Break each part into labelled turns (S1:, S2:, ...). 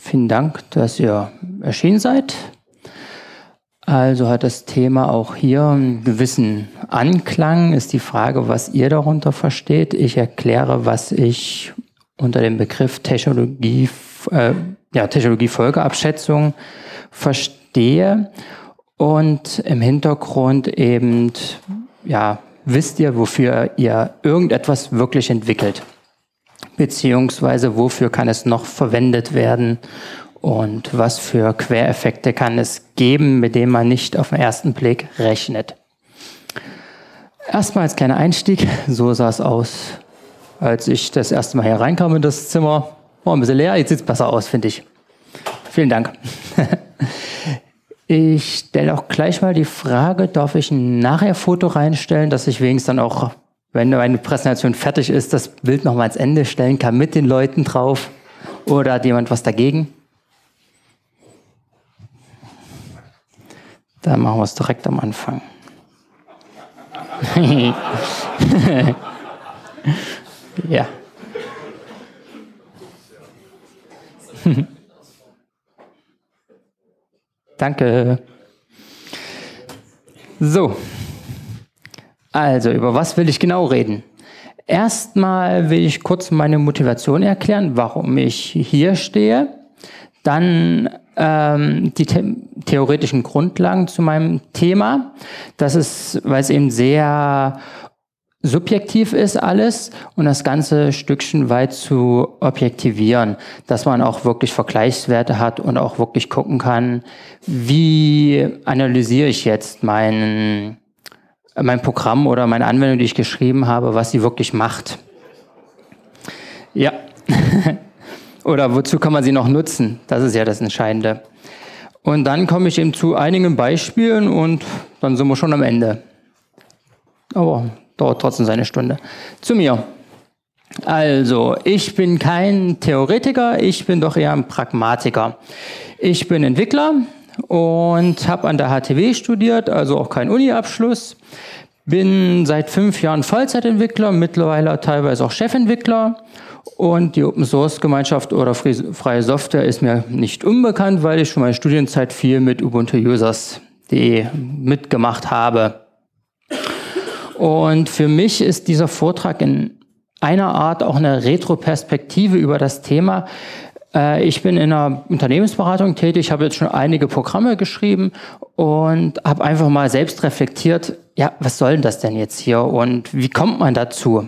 S1: Vielen Dank, dass ihr erschienen seid. Also hat das Thema auch hier einen gewissen Anklang. Ist die Frage, was ihr darunter versteht. Ich erkläre, was ich unter dem Begriff Technologie-Folgeabschätzung verstehe. Und im Hintergrund eben, wisst ihr, wofür ihr irgendetwas wirklich entwickelt. Beziehungsweise wofür kann es noch verwendet werden und was für Quereffekte kann es geben, mit denen man nicht auf den ersten Blick rechnet. Erstmal als kleiner Einstieg, so sah es aus, als ich das erste Mal hier reinkam in das Zimmer. War ein bisschen leer, jetzt sieht es besser aus, finde ich. Vielen Dank. Ich stelle auch gleich mal die Frage, darf ich ein Nachher-Foto reinstellen, dass ich wenigstens dann auch, wenn meine Präsentation fertig ist, das Bild nochmal ans Ende stellen kann mit den Leuten drauf? Oder hat jemand was dagegen? Dann machen wir es direkt am Anfang. Ja. Danke. So. Also, über was will ich genau reden? Erstmal will ich kurz meine Motivation erklären, warum ich hier stehe. Dann die theoretischen Grundlagen zu meinem Thema. Das ist, weil es eben sehr subjektiv ist alles und das Ganze Stückchen weit zu objektivieren, dass man auch wirklich Vergleichswerte hat und auch wirklich gucken kann, wie analysiere ich jetzt mein Programm oder meine Anwendung, die ich geschrieben habe, was sie wirklich macht. Ja. Oder wozu kann man sie noch nutzen? Das ist ja das Entscheidende. Und dann komme ich eben zu einigen Beispielen und dann sind wir schon am Ende. Aber dauert trotzdem seine Stunde. Zu mir. Also, ich bin kein Theoretiker, ich bin doch eher ein Pragmatiker. Ich bin Entwickler und habe an der HTW studiert, also auch kein Uni-Abschluss. Bin seit 5 Jahren Vollzeitentwickler, mittlerweile teilweise auch Chefentwickler. Und die Open-Source-Gemeinschaft oder freie Software ist mir nicht unbekannt, weil ich schon meine Studienzeit viel mit Ubuntu-Users.de mitgemacht habe. Und für mich ist dieser Vortrag in einer Art auch eine Retroperspektive über das Thema. Ich bin in einer Unternehmensberatung tätig, habe jetzt schon einige Programme geschrieben und habe einfach mal selbst reflektiert, ja, was soll denn das denn jetzt hier und wie kommt man dazu?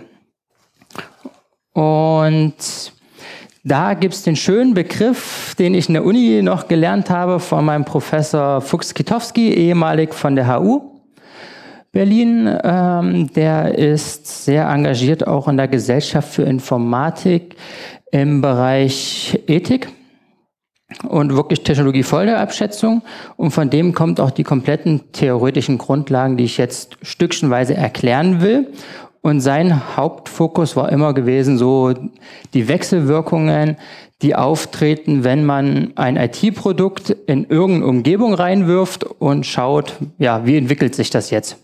S1: Und da gibt es den schönen Begriff, den ich in der Uni noch gelernt habe von meinem Professor Fuchs-Kitowski, ehemalig von der HU Berlin. Der ist sehr engagiert auch in der Gesellschaft für Informatik im Bereich Ethik und wirklich Technologie-Folgeabschätzung. Und von dem kommt auch die kompletten theoretischen Grundlagen, die ich jetzt stückchenweise erklären will. Und sein Hauptfokus war immer gewesen, so die Wechselwirkungen, die auftreten, wenn man ein IT-Produkt in irgendeine Umgebung reinwirft und schaut, ja, wie entwickelt sich das jetzt?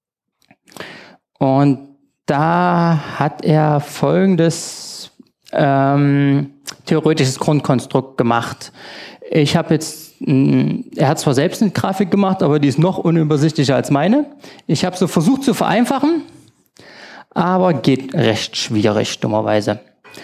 S1: Und da hat er folgendes theoretisches Grundkonstrukt gemacht. Er hat zwar selbst eine Grafik gemacht, aber die ist noch unübersichtlicher als meine. Ich habe so versucht zu vereinfachen, aber geht recht schwierig, dummerweise.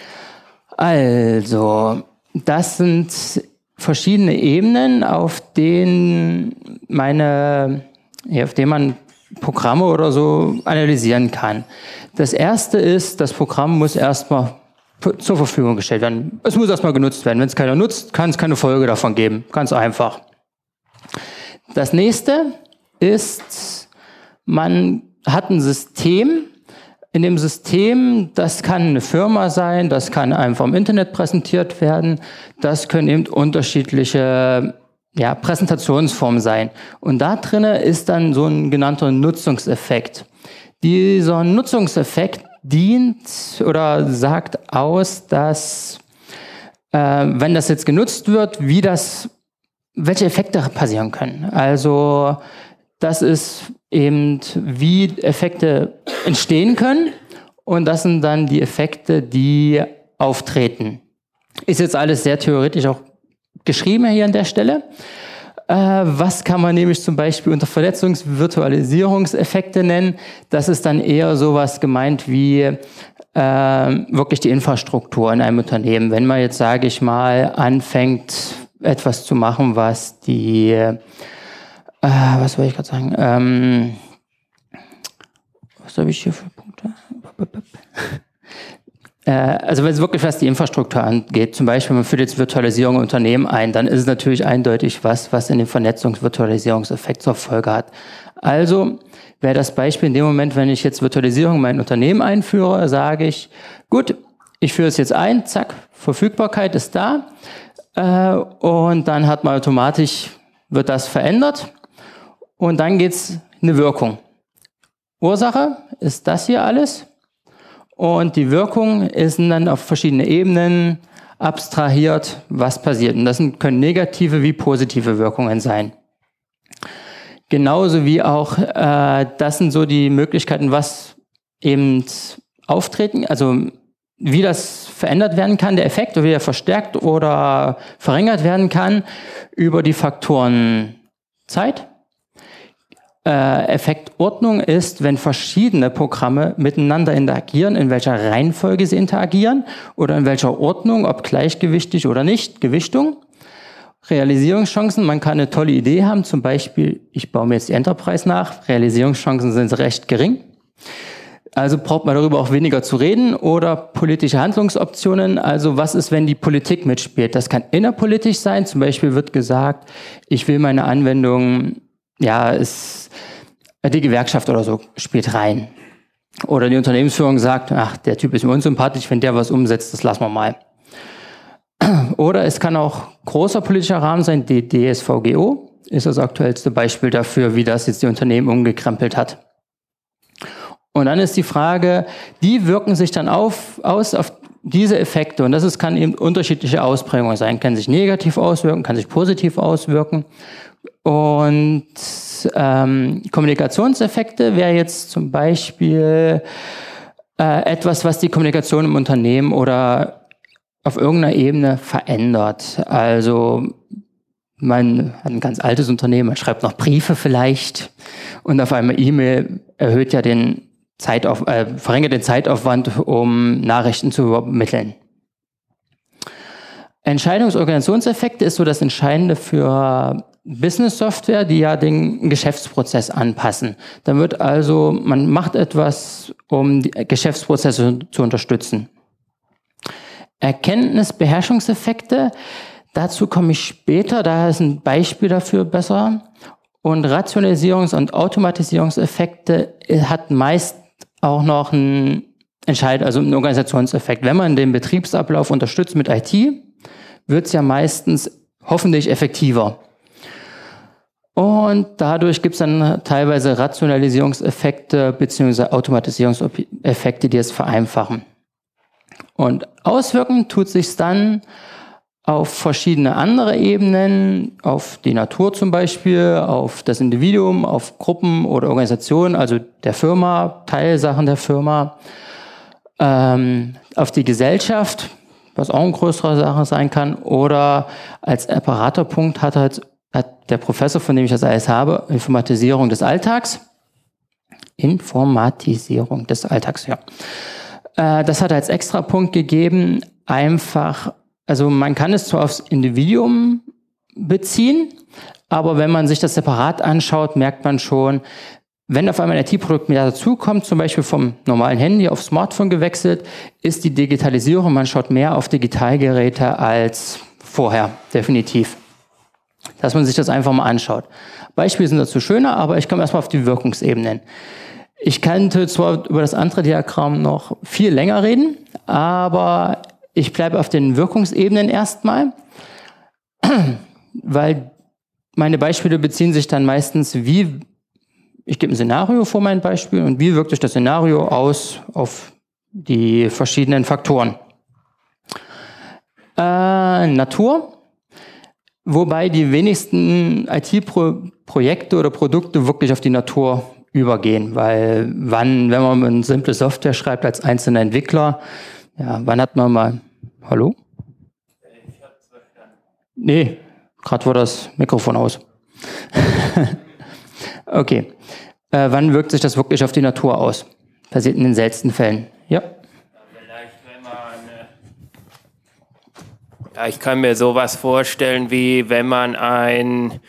S1: Also, das sind verschiedene Ebenen, auf denen man Programme oder so analysieren kann. Das erste ist, das Programm muss erstmal zur Verfügung gestellt werden. Es muss erstmal genutzt werden. Wenn es keiner nutzt, kann es keine Folge davon geben. Ganz einfach. Das nächste ist, man hat ein System. In dem System, das kann eine Firma sein, das kann einfach im Internet präsentiert werden, das können eben unterschiedliche Präsentationsformen sein. Und da drinne ist dann so ein genannter Nutzungseffekt. Dieser Nutzungseffekt dient oder sagt aus, dass wenn das jetzt genutzt wird, welche Effekte passieren können. Also das ist eben, wie Effekte entstehen können und das sind dann die Effekte, die auftreten. Ist jetzt alles sehr theoretisch auch geschrieben hier an der Stelle. Was kann man nämlich zum Beispiel unter Vernetzungsvirtualisierungseffekte nennen? Das ist dann eher sowas gemeint wie wirklich die Infrastruktur in einem Unternehmen. Wenn man jetzt, sage ich mal, anfängt, etwas zu machen, was die, was wollte ich gerade sagen, was habe ich hier für Punkte? Also wenn es wirklich was die Infrastruktur angeht, zum Beispiel man führt jetzt Virtualisierung im Unternehmen ein, dann ist es natürlich eindeutig was in den Vernetzungsvirtualisierungseffekt zur Folge hat. Also wäre das Beispiel in dem Moment, wenn ich jetzt Virtualisierung in mein Unternehmen einführe, sage ich, gut, ich führe es jetzt ein, zack, Verfügbarkeit ist da und dann hat man automatisch, wird das verändert und dann geht's eine Wirkung. Ursache ist das hier alles. Und die Wirkung ist dann auf verschiedene Ebenen abstrahiert, was passiert. Und das können negative wie positive Wirkungen sein. Genauso wie auch, das sind so die Möglichkeiten, was eben auftreten, also wie das verändert werden kann, der Effekt, oder wie er verstärkt oder verringert werden kann über die Faktoren Zeit. Effektordnung ist, wenn verschiedene Programme miteinander interagieren, in welcher Reihenfolge sie interagieren oder in welcher Ordnung, ob gleichgewichtig oder nicht, Gewichtung. Realisierungschancen, man kann eine tolle Idee haben, zum Beispiel, ich baue mir jetzt die Enterprise nach, Realisierungschancen sind recht gering. Also braucht man darüber auch weniger zu reden oder politische Handlungsoptionen. Also was ist, wenn die Politik mitspielt? Das kann innerpolitisch sein, zum Beispiel wird gesagt, ich will meine Anwendung, ja, die Gewerkschaft oder so spielt rein. Oder die Unternehmensführung sagt, ach, der Typ ist mir unsympathisch, wenn der was umsetzt, das lassen wir mal. Oder es kann auch großer politischer Rahmen sein, die DSVGO ist das aktuellste Beispiel dafür, wie das jetzt die Unternehmen umgekrempelt hat. Und dann ist die Frage, die wirken sich dann aus auf diese Effekte. Und das kann eben unterschiedliche Ausprägungen sein. Kann sich negativ auswirken, kann sich positiv auswirken. Und Kommunikationseffekte wäre jetzt zum Beispiel etwas, was die Kommunikation im Unternehmen oder auf irgendeiner Ebene verändert. Also man hat ein ganz altes Unternehmen, man schreibt noch Briefe vielleicht und auf einmal E-Mail erhöht ja den verringert den Zeitaufwand, um Nachrichten zu übermitteln. Entscheidungsorganisationseffekte ist so das Entscheidende für Business-Software, die ja den Geschäftsprozess anpassen. Dann wird also, man macht etwas, um die Geschäftsprozesse zu unterstützen. Erkenntnisbeherrschungseffekte, dazu komme ich später, da ist ein Beispiel dafür besser. Und Rationalisierungs- und Automatisierungseffekte hat meist auch noch einen einen Organisationseffekt. Wenn man den Betriebsablauf unterstützt mit IT, wird es ja meistens hoffentlich effektiver. Und dadurch gibt es dann teilweise Rationalisierungseffekte bzw. Automatisierungseffekte, die es vereinfachen. Und auswirken tut sich dann auf verschiedene andere Ebenen, auf die Natur zum Beispiel, auf das Individuum, auf Gruppen oder Organisationen, also der Firma, Teilsachen der Firma, auf die Gesellschaft, was auch eine größere Sache sein kann, oder als Apparatorpunkt hat der Professor, von dem ich das alles habe, Informatisierung des Alltags. Informatisierung des Alltags, ja. Das hat als Extrapunkt gegeben, einfach, also man kann es zwar aufs Individuum beziehen, aber wenn man sich das separat anschaut, merkt man schon, wenn auf einmal ein IT-Produkt mehr dazukommt, zum Beispiel vom normalen Handy auf Smartphone gewechselt, ist die Digitalisierung, man schaut mehr auf Digitalgeräte als vorher, definitiv. Dass man sich das einfach mal anschaut. Beispiele sind dazu schöner, aber ich komme erstmal auf die Wirkungsebenen. Ich könnte zwar über das andere Diagramm noch viel länger reden, aber ich bleibe auf den Wirkungsebenen erstmal, weil meine Beispiele beziehen sich dann meistens, ich gebe ein Szenario vor mein Beispiel und wie wirkt sich das Szenario aus auf die verschiedenen Faktoren. Natur, wobei die wenigsten IT-Projekte oder Produkte wirklich auf die Natur übergehen, weil wenn man eine simple Software schreibt als einzelner Entwickler, ja, wann hat man mal, hallo? Nee, gerade war das Mikrofon aus. Okay. Wann wirkt sich das wirklich auf die Natur aus? Passiert in den seltensten Fällen. Ja.
S2: Vielleicht, ich kann mir sowas vorstellen, wie wenn man ein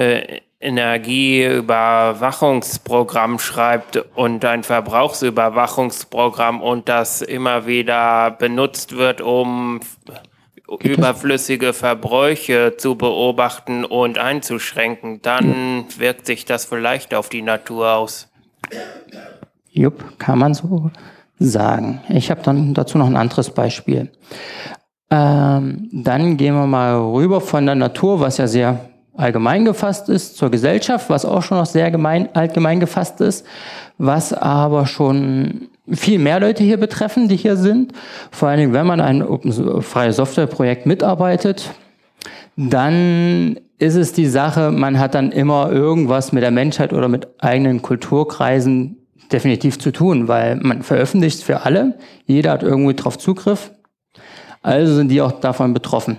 S2: Energieüberwachungsprogramm schreibt und ein Verbrauchsüberwachungsprogramm und das immer wieder benutzt wird, um überflüssige Verbräuche zu beobachten und einzuschränken, dann wirkt sich das vielleicht auf die Natur aus.
S1: Jupp, kann man so sagen. Ich habe dann dazu noch ein anderes Beispiel. Dann gehen wir mal rüber von der Natur, was ja sehr allgemein gefasst ist, zur Gesellschaft, was auch schon noch sehr allgemein gefasst ist, was aber schon viel mehr Leute hier betreffen, die hier sind. Vor allen Dingen, wenn man ein freie Softwareprojekt mitarbeitet, dann ist es die Sache, man hat dann immer irgendwas mit der Menschheit oder mit eigenen Kulturkreisen definitiv zu tun, weil man veröffentlicht für alle, jeder hat irgendwie drauf Zugriff, also sind die auch davon betroffen.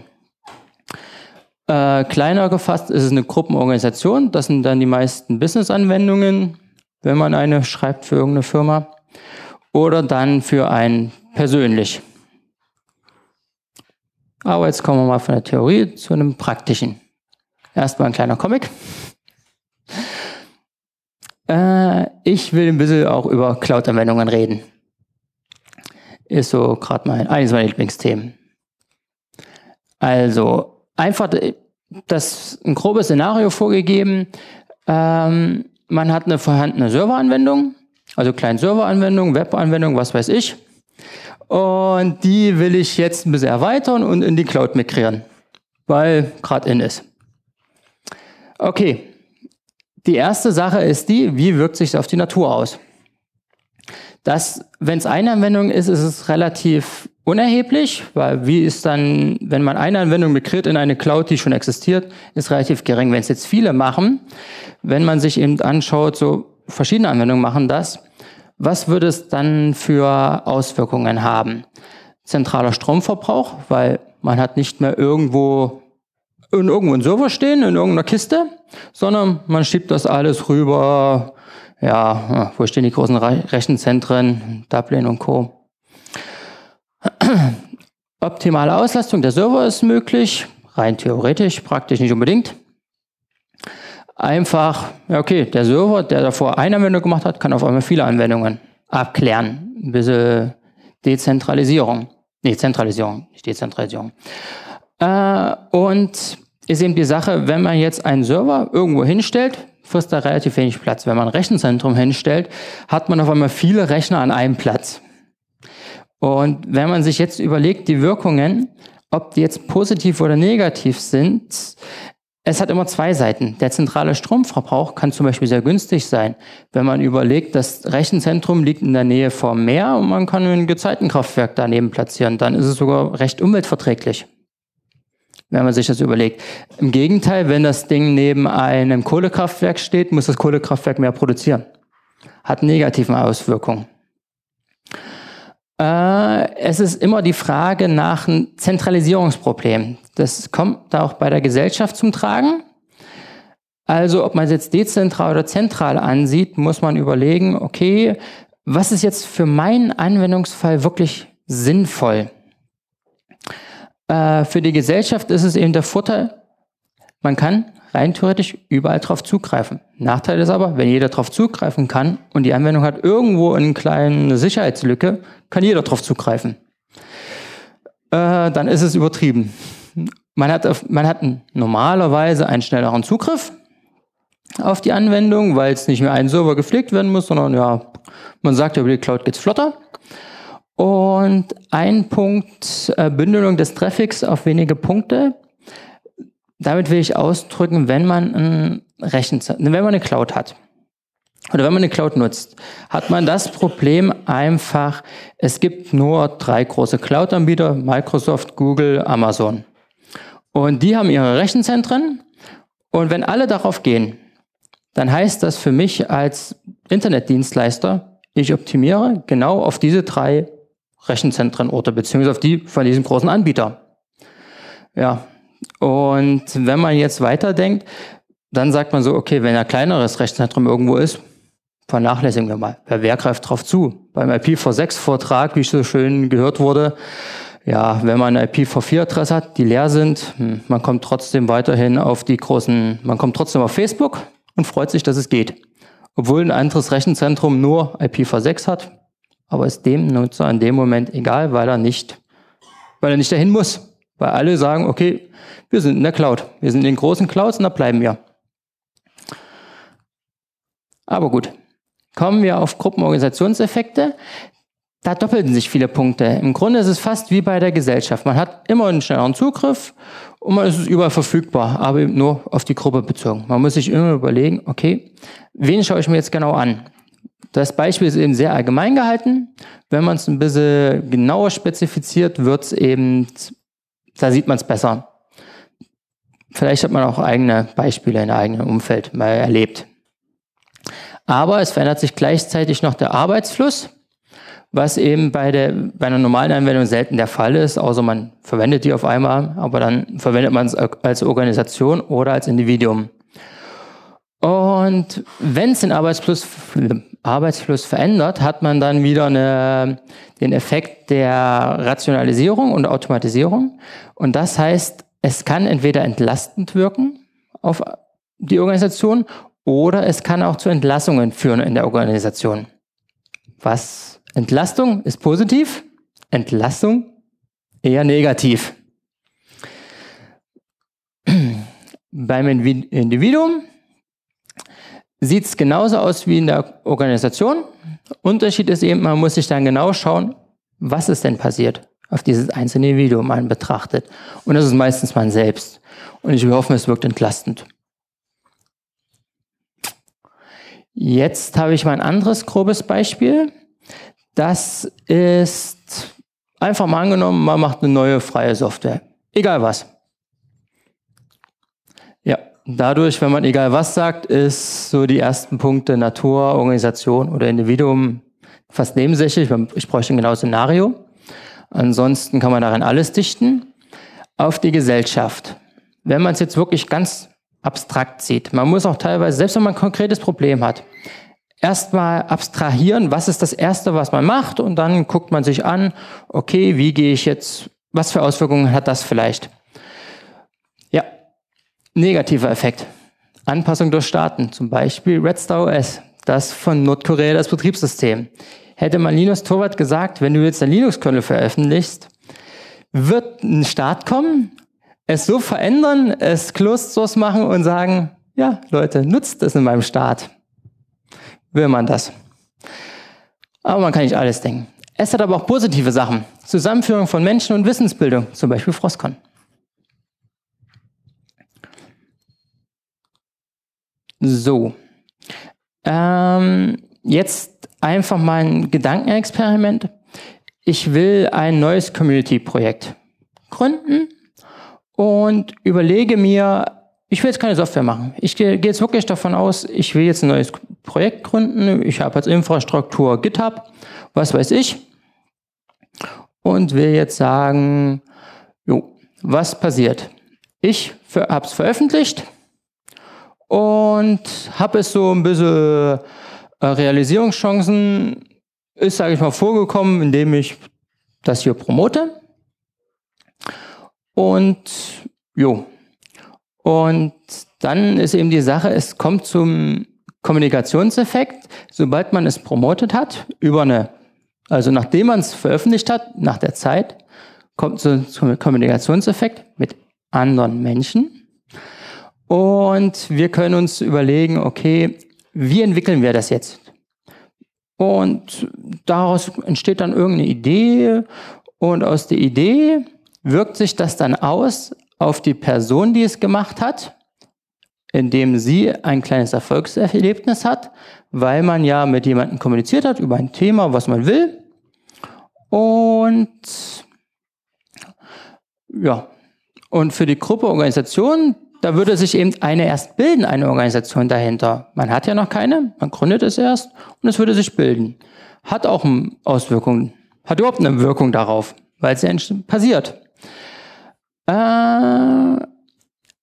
S1: Kleiner gefasst ist es eine Gruppenorganisation, das sind dann die meisten Business-Anwendungen, wenn man eine schreibt für irgendeine Firma, oder dann für einen persönlich. Aber jetzt kommen wir mal von der Theorie zu einem praktischen. Erstmal ein kleiner Comic. Ich will ein bisschen auch über Cloud-Anwendungen reden. Ist so gerade eines meiner Lieblingsthemen. Also einfach ein grobes Szenario vorgegeben. Man hat eine vorhandene Serveranwendung, also kleine Serveranwendung, Webanwendung, was weiß ich. Und die will ich jetzt ein bisschen erweitern und in die Cloud migrieren, weil gerade in ist. Okay, die erste Sache ist wie wirkt sich das auf die Natur aus? Wenn es eine Anwendung ist, ist es relativ unerheblich, weil wie ist dann, wenn man eine Anwendung migriert in eine Cloud, die schon existiert, ist relativ gering. Wenn es jetzt viele machen, wenn man sich eben anschaut, so verschiedene Anwendungen machen das, was würde es dann für Auswirkungen haben? Zentraler Stromverbrauch, weil man hat nicht mehr irgendwo einen Server stehen, in irgendeiner Kiste, sondern man schiebt das alles rüber. Ja, wo stehen die großen Rechenzentren, Dublin und Co. Optimale Auslastung der Server ist möglich, rein theoretisch, praktisch nicht unbedingt. Einfach, ja okay, der Server, der davor eine Anwendung gemacht hat, kann auf einmal viele Anwendungen abklären. Ein bisschen Dezentralisierung. Nee, Zentralisierung, nicht Dezentralisierung. Und ist eben die Sache, wenn man jetzt einen Server irgendwo hinstellt, frisst er relativ wenig Platz. Wenn man ein Rechenzentrum hinstellt, hat man auf einmal viele Rechner an einem Platz. Und wenn man sich jetzt überlegt, die Wirkungen, ob die jetzt positiv oder negativ sind, es hat immer zwei Seiten. Der zentrale Stromverbrauch kann zum Beispiel sehr günstig sein, wenn man überlegt, das Rechenzentrum liegt in der Nähe vom Meer und man kann ein Gezeitenkraftwerk daneben platzieren. Dann ist es sogar recht umweltverträglich, wenn man sich das überlegt. Im Gegenteil, wenn das Ding neben einem Kohlekraftwerk steht, muss das Kohlekraftwerk mehr produzieren. Hat negative Auswirkungen. Es ist immer die Frage nach einem Zentralisierungsproblem. Das kommt da auch bei der Gesellschaft zum Tragen. Also ob man es jetzt dezentral oder zentral ansieht, muss man überlegen, okay, was ist jetzt für meinen Anwendungsfall wirklich sinnvoll? Für die Gesellschaft ist es eben der Vorteil, man kann rein theoretisch überall drauf zugreifen. Nachteil ist aber, wenn jeder drauf zugreifen kann und die Anwendung hat irgendwo eine kleine Sicherheitslücke, kann jeder drauf zugreifen. Dann ist es übertrieben. Man hat normalerweise einen schnelleren Zugriff auf die Anwendung, weil es nicht mehr ein Server gepflegt werden muss, sondern ja, man sagt, über die Cloud geht's flotter. Und ein Punkt, Bündelung des Traffics auf wenige Punkte. Damit will ich ausdrücken, wenn man eine Cloud hat oder wenn man eine Cloud nutzt, hat man das Problem einfach, es gibt nur 3 große Cloud-Anbieter, Microsoft, Google, Amazon. Und die haben ihre Rechenzentren und wenn alle darauf gehen, dann heißt das für mich als Internetdienstleister, ich optimiere genau auf diese 3 Rechenzentrenorte, beziehungsweise auf die von diesem großen Anbieter. Ja, Und wenn man jetzt weiterdenkt, dann sagt man so, okay, wenn ein kleineres Rechenzentrum irgendwo ist, vernachlässigen wir mal. Wer greift drauf zu? Beim IPv6-Vortrag, wie so schön gehört wurde, ja, wenn man eine IPv4-Adresse hat, die leer sind, man kommt trotzdem weiterhin auf man kommt trotzdem auf Facebook und freut sich, dass es geht. Obwohl ein anderes Rechenzentrum nur IPv6 hat, aber ist dem Nutzer in dem Moment egal, weil er nicht dahin muss. Weil alle sagen, okay, wir sind in der Cloud. Wir sind in den großen Clouds und da bleiben wir. Aber gut, kommen wir auf Gruppenorganisationseffekte. Da doppelten sich viele Punkte. Im Grunde ist es fast wie bei der Gesellschaft. Man hat immer einen schnelleren Zugriff und man ist überall verfügbar, aber eben nur auf die Gruppe bezogen. Man muss sich immer überlegen, okay, wen schaue ich mir jetzt genau an? Das Beispiel ist eben sehr allgemein gehalten. Wenn man es ein bisschen genauer spezifiziert, wird es eben, da sieht man es besser. Vielleicht hat man auch eigene Beispiele in eigenem Umfeld mal erlebt. Aber es verändert sich gleichzeitig noch der Arbeitsfluss, was eben bei einer normalen Anwendung selten der Fall ist, außer man verwendet die auf einmal, aber dann verwendet man es als Organisation oder als Individuum. Und wenn es den Arbeitsfluss verändert, hat man dann wieder den Effekt der Rationalisierung und Automatisierung. Und das heißt, es kann entweder entlastend wirken auf die Organisation oder es kann auch zu Entlassungen führen in der Organisation. Entlastung ist positiv, Entlassung eher negativ. Beim Individuum sieht es genauso aus wie in der Organisation. Unterschied ist eben, man muss sich dann genau schauen, was ist denn passiert, auf dieses einzelne Individuum man betrachtet. Und das ist meistens man selbst. Und ich hoffe, es wirkt entlastend. Jetzt habe ich mal ein anderes grobes Beispiel. Das ist einfach mal angenommen, man macht eine neue freie Software. Egal was. Ja, dadurch, wenn man egal was sagt, ist so die ersten Punkte Natur, Organisation oder Individuum fast nebensächlich. Ich bräuchte ein genaues Szenario. Ansonsten kann man daran alles dichten. Auf die Gesellschaft. Wenn man es jetzt wirklich ganz abstrakt sieht, man muss auch teilweise, selbst wenn man ein konkretes Problem hat, erstmal abstrahieren, was ist das Erste, was man macht, und dann guckt man sich an, okay, wie gehe ich jetzt, was für Auswirkungen hat das vielleicht? Ja, negativer Effekt. Anpassung durch Staaten, zum Beispiel Red Star OS, das von Nordkorea das Betriebssystem. Hätte man Linus Torvald gesagt, wenn du jetzt ein Linux-Kernel veröffentlichst, wird ein Staat kommen, es so verändern, es Closed Source machen und sagen, ja, Leute, nutzt das in meinem Staat. Will man das. Aber man kann nicht alles denken. Es hat aber auch positive Sachen. Zusammenführung von Menschen und Wissensbildung, zum Beispiel Frostcon. So. Jetzt einfach mal ein Gedankenexperiment. Ich will ein neues Community-Projekt gründen und überlege mir, ich will jetzt keine Software machen. Ich gehe jetzt wirklich davon aus, ich will jetzt ein neues Projekt gründen. Ich habe als Infrastruktur GitHub, was weiß ich. Und will jetzt sagen, jo, was passiert? Ich habe es veröffentlicht und habe es so ein bisschen Realisierungschancen, ist, sage ich mal, vorgekommen, indem ich das hier promote. Und jo. Und dann ist eben die Sache, es kommt zum Kommunikationseffekt, sobald man es promotet hat, also nachdem man es veröffentlicht hat, nach der Zeit, kommt es zum Kommunikationseffekt mit anderen Menschen. Und wir können uns überlegen, okay, wie entwickeln wir das jetzt? Und daraus entsteht dann irgendeine Idee, und aus der Idee wirkt sich das dann aus auf die Person, die es gemacht hat, indem sie ein kleines Erfolgserlebnis hat, weil man ja mit jemandem kommuniziert hat über ein Thema, was man will. Und ja, und für die Gruppe Organisation, da würde sich eben erst bilden, eine Organisation dahinter. Man hat ja noch keine, man gründet es erst und es würde sich bilden. Hat auch Auswirkungen, hat überhaupt eine Wirkung darauf, weil es ja passiert.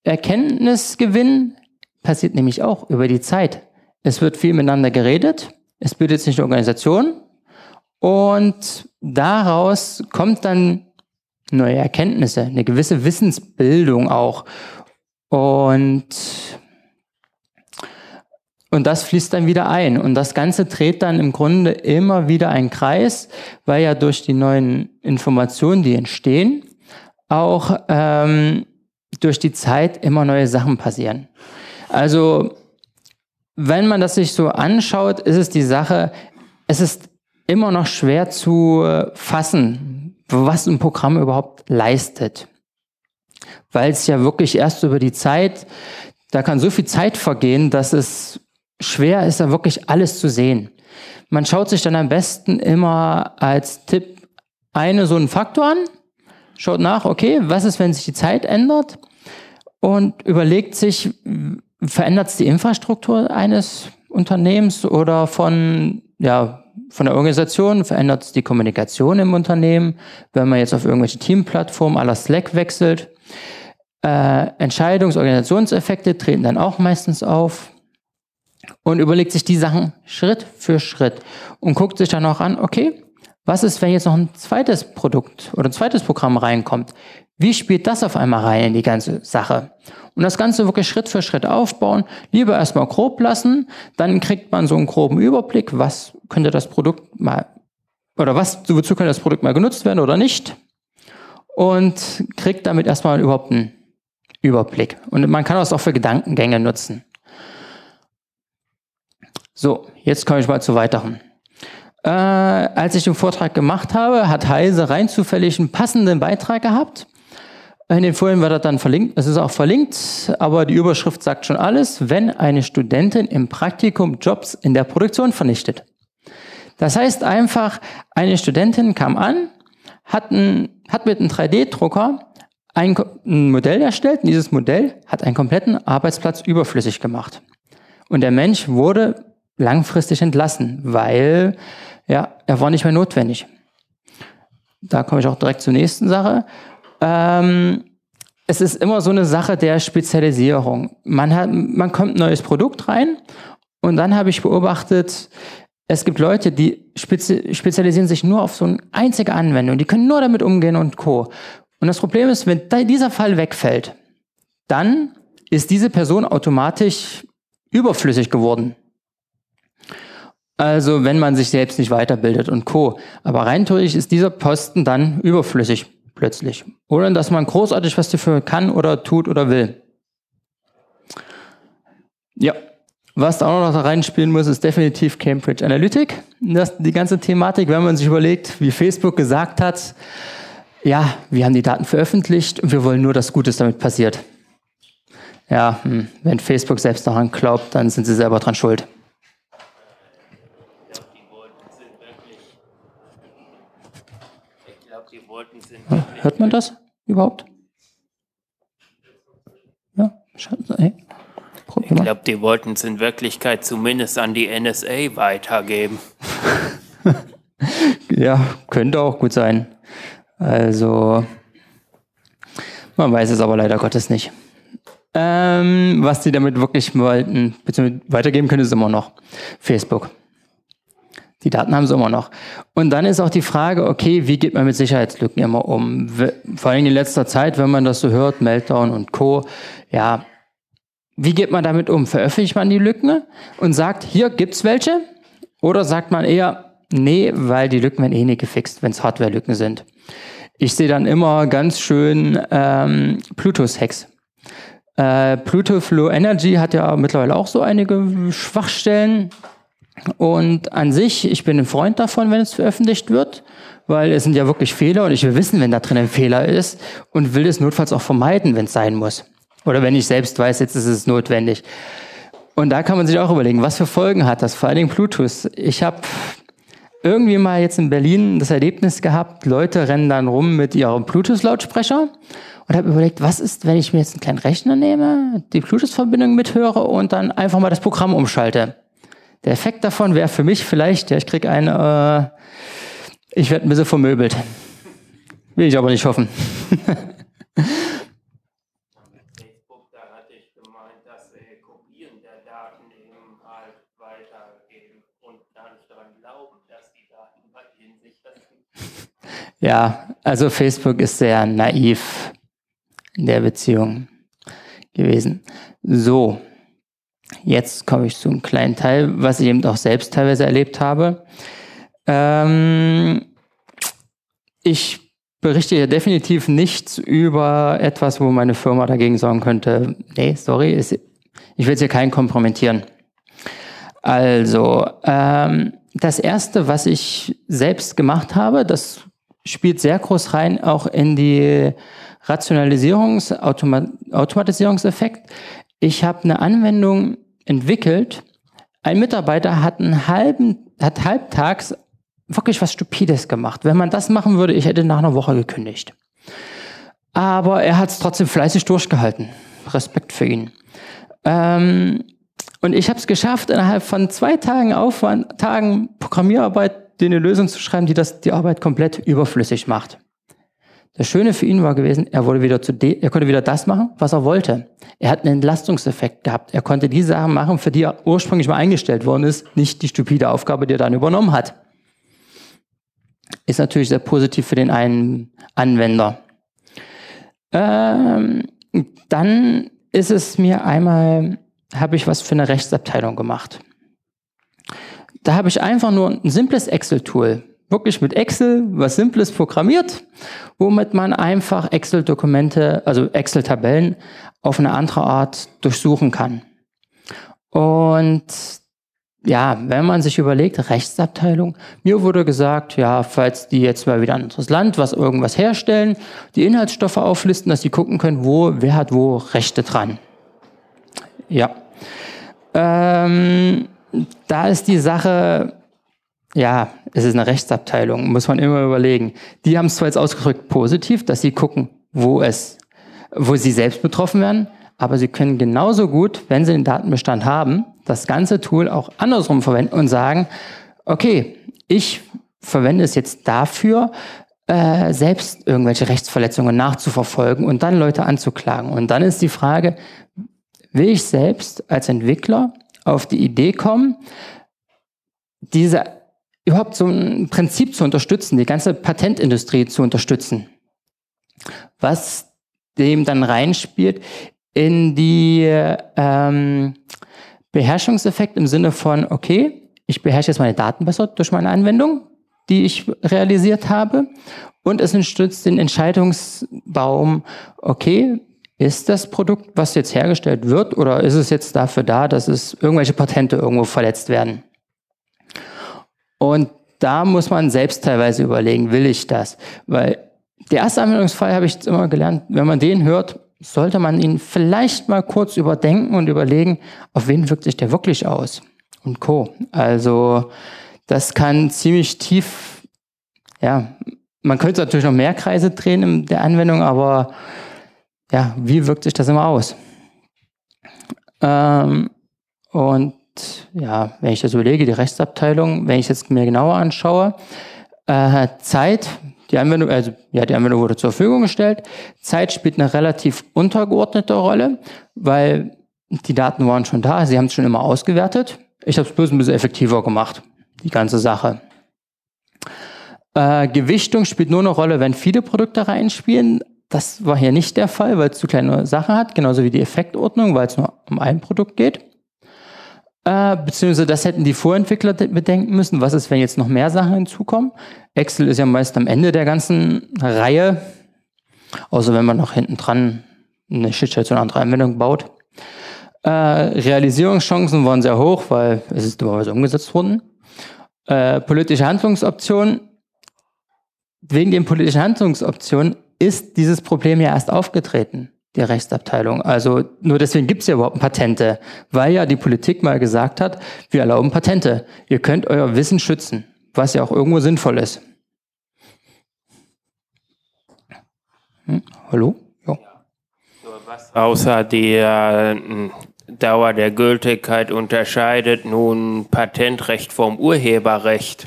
S1: Erkenntnisgewinn passiert nämlich auch über die Zeit. Es wird viel miteinander geredet, es bildet sich eine Organisation und daraus kommt dann neue Erkenntnisse, eine gewisse Wissensbildung auch. Und das fließt dann wieder ein. Und das Ganze dreht dann im Grunde immer wieder einen Kreis, weil ja durch die neuen Informationen, die entstehen, auch durch die Zeit immer neue Sachen passieren. Also, wenn man das sich so anschaut, ist es die Sache, es ist immer noch schwer zu fassen, was ein Programm überhaupt leistet. Weil es ja wirklich erst über die Zeit, da kann so viel Zeit vergehen, dass es schwer ist, da wirklich alles zu sehen. Man schaut sich dann am besten immer als Tipp so einen Faktor an, schaut nach, okay, was ist, wenn sich die Zeit ändert und überlegt sich, verändert es die Infrastruktur eines Unternehmens oder von der Organisation, verändert es die Kommunikation im Unternehmen, wenn man jetzt auf irgendwelche Teamplattformen à la Slack wechselt. Entscheidungs-, Organisationseffekte treten dann auch meistens auf und überlegt sich die Sachen Schritt für Schritt und guckt sich dann auch an, okay, was ist, wenn jetzt noch ein zweites Produkt oder ein zweites Programm reinkommt? Wie spielt das auf einmal rein in die ganze Sache? Und das Ganze wirklich Schritt für Schritt aufbauen, lieber erstmal grob lassen, dann kriegt man so einen groben Überblick, was könnte das Produkt mal, oder wozu könnte das Produkt mal genutzt werden oder nicht, und kriegt damit erstmal überhaupt einen Überblick. Und man kann das auch für Gedankengänge nutzen. So, jetzt komme ich mal zu weiteren. Als ich den Vortrag gemacht habe, hat Heise rein zufällig einen passenden Beitrag gehabt. In den Folien wird er dann verlinkt, es ist auch verlinkt, aber die Überschrift sagt schon alles: Wenn eine Studentin im Praktikum Jobs in der Produktion vernichtet. Das heißt einfach, eine Studentin kam an, hat mit einem 3D-Drucker ein Modell erstellt und dieses Modell hat einen kompletten Arbeitsplatz überflüssig gemacht. Und der Mensch wurde langfristig entlassen, weil er war nicht mehr notwendig. Da komme ich auch direkt zur nächsten Sache. Es ist immer so eine Sache der Spezialisierung. Man kommt ein neues Produkt rein und dann habe ich beobachtet, es gibt Leute, die spezialisieren sich nur auf so eine einzige Anwendung. Die können nur damit umgehen und Co. Und das Problem ist, wenn dieser Fall wegfällt, dann ist diese Person automatisch überflüssig geworden. Also wenn man sich selbst nicht weiterbildet und Co. Aber rein theoretisch ist dieser Posten dann überflüssig plötzlich. Ohne dass man großartig was dafür kann oder tut oder will. Ja, was da auch noch da reinspielen muss, ist definitiv Cambridge Analytica. Die ganze Thematik, wenn man sich überlegt, wie Facebook gesagt hat, ja, wir haben die Daten veröffentlicht und wir wollen nur, dass Gutes damit passiert. Ja, wenn Facebook selbst daran glaubt, dann sind sie selber dran schuld. Hört man das überhaupt? Ja, hey.
S2: Ich glaube, die wollten es in Wirklichkeit zumindest an die NSA weitergeben.
S1: Ja, könnte auch gut sein. Also, man weiß es aber leider Gottes nicht. Was die damit wirklich wollten, beziehungsweise weitergeben können, ist immer noch Facebook. Die Daten haben sie immer noch. Und dann ist auch die Frage, okay, wie geht man mit Sicherheitslücken immer um? Vor allem in letzter Zeit, wenn man das so hört, Meltdown und Co., ja, wie geht man damit um? Veröffentlicht man die Lücken und sagt, hier gibt's welche? Oder sagt man eher, nee, weil die Lücken werden eh nicht gefixt, wenn es Hardware-Lücken sind. Ich sehe dann immer ganz schön Bluetooth-Hacks. Bluetooth Low Energy hat ja mittlerweile auch so einige Schwachstellen. Und an sich, ich bin ein Freund davon, wenn es veröffentlicht wird, weil es sind ja wirklich Fehler und ich will wissen, wenn da drin ein Fehler ist und will es notfalls auch vermeiden, wenn es sein muss. Oder wenn ich selbst weiß, jetzt ist es notwendig. Und da kann man sich auch überlegen, was für Folgen hat das, vor allen Dingen Bluetooth. Ich habe irgendwie mal jetzt in Berlin das Erlebnis gehabt, Leute rennen dann rum mit ihrem Bluetooth-Lautsprecher und habe überlegt, was ist, wenn ich mir jetzt einen kleinen Rechner nehme, die Bluetooth-Verbindung mithöre und dann einfach mal das Programm umschalte. Der Effekt davon wäre für mich vielleicht, ja, ich werde ein bisschen vermöbelt. Will ich aber nicht hoffen.
S2: meint, dass Kopien der Daten eben halt weitergeben und gar nicht daran glauben, dass die Daten bei ihnen sicher sind.
S1: Ja, also Facebook ist sehr naiv in der Beziehung gewesen. So, jetzt komme ich zu einem kleinen Teil, was ich eben auch selbst teilweise erlebt habe. Ich berichte hier definitiv nichts über etwas, wo meine Firma dagegen sagen könnte, nee, sorry, ich will jetzt hier keinen kompromittieren. Also, das Erste, was ich selbst gemacht habe, das spielt sehr groß rein, auch in die Automatisierungseffekt. Ich habe eine Anwendung entwickelt. Ein Mitarbeiter hat halbtags wirklich was Stupides gemacht. Wenn man das machen würde, ich hätte nach einer Woche gekündigt. Aber er hat es trotzdem fleißig durchgehalten. Respekt für ihn. Und ich habe es geschafft, innerhalb von 2 Tagen Programmierarbeit, eine Lösung zu schreiben, die die Arbeit komplett überflüssig macht. Das Schöne für ihn war gewesen, er konnte wieder das machen, was er wollte. Er hat einen Entlastungseffekt gehabt. Er konnte die Sachen machen, für die er ursprünglich mal eingestellt worden ist, nicht die stupide Aufgabe, die er dann übernommen hat. Ist natürlich sehr positiv für den einen Anwender. Dann ist es mir habe ich was für eine Rechtsabteilung gemacht. Da habe ich einfach nur ein simples Excel-Tool, wirklich mit Excel, was Simples programmiert, womit man einfach Excel-Dokumente, also Excel-Tabellen auf eine andere Art durchsuchen kann. Und ja, wenn man sich überlegt, Rechtsabteilung, mir wurde gesagt, ja, falls die jetzt mal wieder ein anderes Land, irgendwas herstellen, die Inhaltsstoffe auflisten, dass die gucken können, wer hat wo Rechte dran. Ja. Da ist die Sache, ja, es ist eine Rechtsabteilung, muss man immer überlegen. Die haben es zwar jetzt ausgedrückt positiv, dass sie gucken, wo sie selbst betroffen werden, aber sie können genauso gut, wenn sie den Datenbestand haben, das ganze Tool auch andersrum verwenden und sagen, okay, ich verwende es jetzt dafür, selbst irgendwelche Rechtsverletzungen nachzuverfolgen und dann Leute anzuklagen. Und dann ist die Frage, will ich selbst als Entwickler auf die Idee kommen, überhaupt so ein Prinzip zu unterstützen, die ganze Patentindustrie zu unterstützen, was dem dann reinspielt in die Beherrschungseffekt im Sinne von, okay, ich beherrsche jetzt meine Daten besser durch meine Anwendung, die ich realisiert habe, und es unterstützt den Entscheidungsbaum, okay, ist das Produkt, was jetzt hergestellt wird, oder ist es jetzt dafür da, dass irgendwelche Patente irgendwo verletzt werden? Und da muss man selbst teilweise überlegen, will ich das? Weil der erste Anwendungsfall, habe ich jetzt immer gelernt, wenn man den hört, sollte man ihn vielleicht mal kurz überdenken und überlegen, auf wen wirkt sich der wirklich aus? Und Co. Also das kann ziemlich tief, ja, man könnte natürlich noch mehr Kreise drehen in der Anwendung, aber ja, wie wirkt sich das immer aus? Und ja, wenn ich das überlege, die Rechtsabteilung, wenn ich es jetzt mir genauer anschaue, Zeit, die Anwendung wurde zur Verfügung gestellt. Zeit spielt eine relativ untergeordnete Rolle, weil die Daten waren schon da, sie haben es schon immer ausgewertet. Ich habe es bloß ein bisschen effektiver gemacht, die ganze Sache. Gewichtung spielt nur eine Rolle, wenn viele Produkte reinspielen. Das war hier nicht der Fall, weil es zu kleine Sachen hat, genauso wie die Effektordnung, weil es nur um ein Produkt geht. Beziehungsweise das hätten die Vorentwickler bedenken müssen. Was ist, wenn jetzt noch mehr Sachen hinzukommen? Excel ist ja meist am Ende der ganzen Reihe, außer wenn man noch hinten dran eine Schnittstelle zu einer anderen Anwendung baut. Realisierungschancen waren sehr hoch, weil es ist dummerweise umgesetzt worden. Politische Handlungsoptionen. Wegen den politischen Handlungsoptionen ist dieses Problem ja erst aufgetreten, die Rechtsabteilung. Also nur deswegen gibt es ja überhaupt Patente, weil ja die Politik mal gesagt hat, wir erlauben Patente. Ihr könnt euer Wissen schützen, was ja auch irgendwo sinnvoll ist. Hallo? Ja.
S2: Was außer der Dauer der Gültigkeit unterscheidet nun Patentrecht vom Urheberrecht?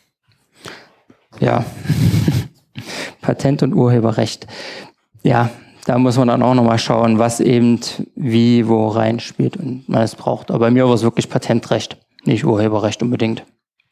S1: Ja, Patent- und Urheberrecht. Ja, Da muss man dann auch nochmal schauen, was eben wie wo reinspielt und man es braucht. Aber bei mir war es wirklich Patentrecht, nicht Urheberrecht unbedingt.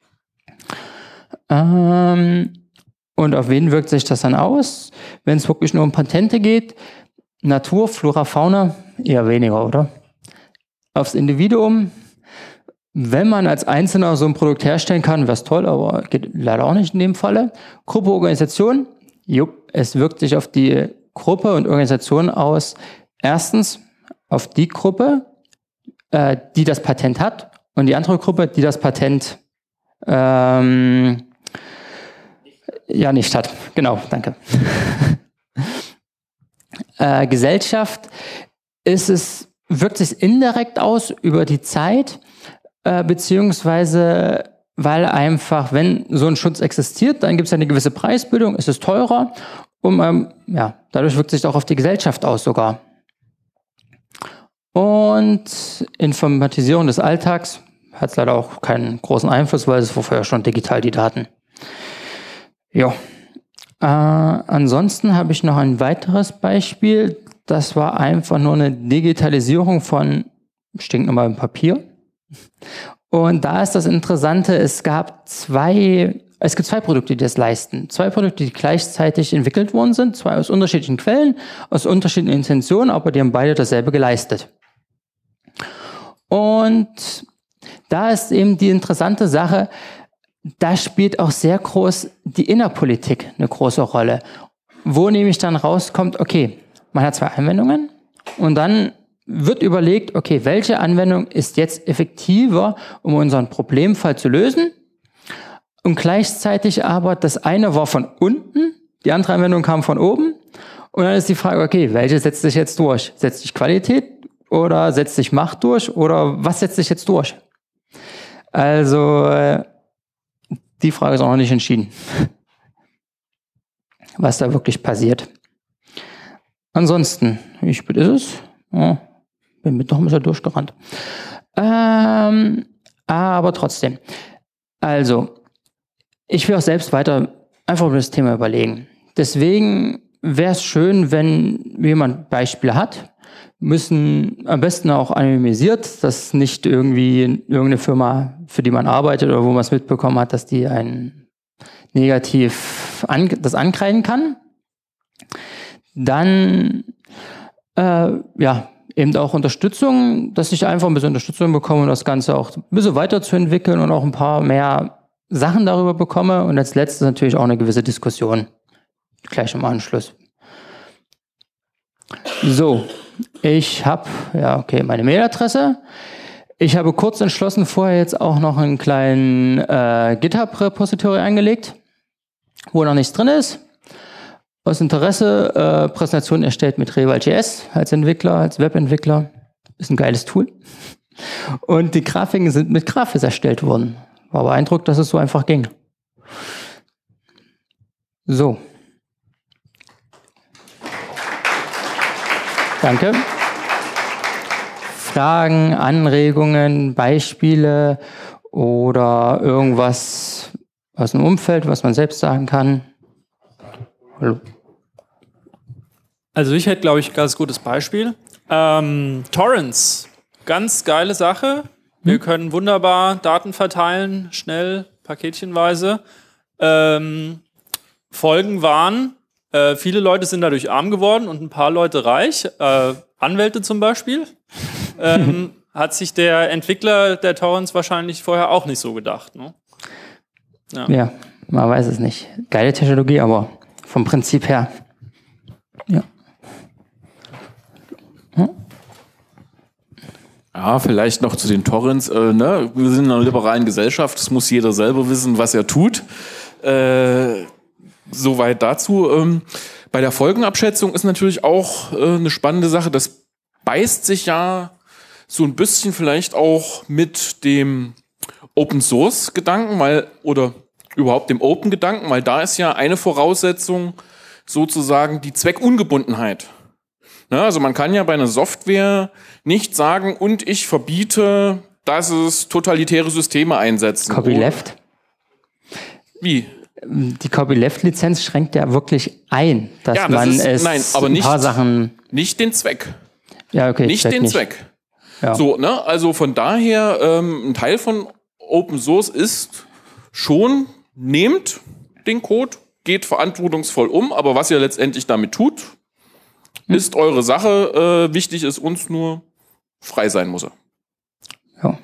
S1: Und auf wen wirkt sich das dann aus? Wenn es wirklich nur um Patente geht, Natur, Flora, Fauna, eher weniger, oder? Aufs Individuum, wenn man als Einzelner so ein Produkt herstellen kann, wäre es toll, aber geht leider auch nicht in dem Falle. Gruppe, Organisation, es wirkt sich auf die Gruppe und Organisation aus. Erstens auf die Gruppe, die das Patent hat, und die andere Gruppe, die das Patent nicht hat. Genau, danke. Gesellschaft wirkt sich indirekt aus über die Zeit, beziehungsweise weil einfach, wenn so ein Schutz existiert, dann gibt es eine gewisse Preisbildung, es ist teurer und dadurch wirkt sich auch auf die Gesellschaft aus sogar. Und Informatisierung des Alltags hat leider auch keinen großen Einfluss, weil es war vorher schon digital, die Daten. Ja. Ansonsten habe ich noch ein weiteres Beispiel. Das war einfach nur eine Digitalisierung von stinknormalem Papier. Und da ist das Interessante, es gibt zwei Produkte, die das leisten. Zwei Produkte, die gleichzeitig entwickelt worden sind, zwei aus unterschiedlichen Quellen, aus unterschiedlichen Intentionen, aber die haben beide dasselbe geleistet. Und da ist eben die interessante Sache, da spielt auch sehr groß die Innerpolitik eine große Rolle. Wo nämlich dann rauskommt, okay, man hat zwei Anwendungen und dann wird überlegt, okay, welche Anwendung ist jetzt effektiver, um unseren Problemfall zu lösen? Und gleichzeitig aber, das eine war von unten, die andere Anwendung kam von oben. Und dann ist die Frage, okay, welche setzt sich jetzt durch? Setzt sich Qualität oder setzt sich Macht durch? Oder was setzt sich jetzt durch? Also, die Frage ist auch noch nicht entschieden, was da wirklich passiert. Ansonsten, wie spät ist es? Oh, bin mit noch ein bisschen durchgerannt. Aber trotzdem. Also, ich will auch selbst weiter einfach über das Thema überlegen. Deswegen wäre es schön, wenn jemand Beispiele hat, müssen am besten auch anonymisiert, dass nicht irgendwie irgendeine Firma, für die man arbeitet oder wo man es mitbekommen hat, dass die einen negativ das ankreiden kann. Dann eben auch Unterstützung, dass ich einfach ein bisschen Unterstützung bekomme, um das Ganze auch ein bisschen weiterzuentwickeln und auch ein paar mehr Sachen darüber bekomme. Und als letztes natürlich auch eine gewisse Diskussion. Gleich im Anschluss. So, ich habe meine Mailadresse. Ich habe kurz entschlossen vorher jetzt auch noch einen kleinen GitHub-Repository angelegt, wo noch nichts drin ist. Aus Interesse, Präsentation erstellt mit Reval.js als Entwickler, als Webentwickler. Ist ein geiles Tool. Und die Grafiken sind mit Grafis erstellt worden. War beeindruckt, dass es so einfach ging. So. Danke. Fragen, Anregungen, Beispiele oder irgendwas aus dem Umfeld, was man selbst sagen kann? Hallo.
S3: Also ich hätte, glaube ich, ein ganz gutes Beispiel. Torrents, ganz geile Sache. Wir können wunderbar Daten verteilen, schnell, paketchenweise. Folgen waren, viele Leute sind dadurch arm geworden und ein paar Leute reich. Anwälte zum Beispiel. Hat sich der Entwickler der Torrents wahrscheinlich vorher auch nicht so gedacht. Ne?
S1: Ja, man weiß es nicht. Geile Technologie, aber vom Prinzip her. Ja.
S4: Ja, vielleicht noch zu den Torrents. Wir sind in einer liberalen Gesellschaft, es muss jeder selber wissen, was er tut. Soweit dazu. Bei der Folgenabschätzung ist natürlich auch eine spannende Sache. Das beißt sich ja so ein bisschen vielleicht auch mit dem Open-Source-Gedanken, oder überhaupt dem Open-Gedanken, weil da ist ja eine Voraussetzung sozusagen die Zweckungebundenheit. Ja, also man kann ja bei einer Software nicht sagen, und ich verbiete, dass es totalitäre Systeme einsetzen.
S1: Copyleft?
S4: Wie?
S1: die Copyleft-Lizenz schränkt ja wirklich ein, dass
S4: Ja,
S1: man
S4: aber
S1: ein paar Sachen...
S4: Nicht den Zweck.
S1: Ja, okay.
S4: Nicht den Zweck.
S1: Ja.
S4: So, ne? Also von daher, ein Teil von Open Source ist schon, nehmt den Code, geht verantwortungsvoll um, aber was ihr letztendlich damit tut, ist eure Sache. Wichtig ist uns nur, frei sein muss er.
S1: Ja.